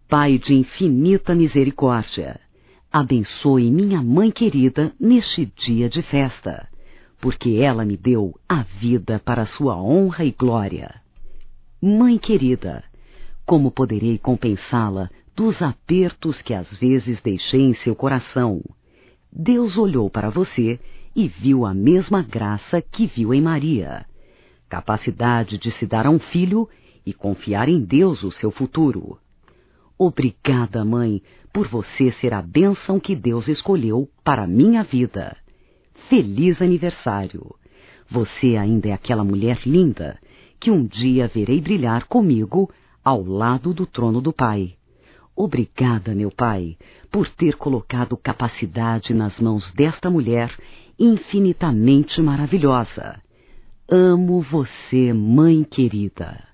Pai de infinita misericórdia, abençoe minha mãe querida neste dia de festa, porque ela me deu a vida para sua honra e glória. Mãe querida, como poderei compensá-la dos apertos que às vezes deixei em seu coração? Deus olhou para você e viu a mesma graça que viu em Maria, capacidade de se dar a um filho e confiar em Deus o seu futuro. Obrigada, mãe, por você ser a bênção que Deus escolheu para a minha vida. Feliz aniversário! Você ainda é aquela mulher linda que um dia verei brilhar comigo ao lado do trono do Pai. Obrigada, meu Pai, por ter colocado capacidade nas mãos desta mulher infinitamente maravilhosa. Amo você, mãe querida.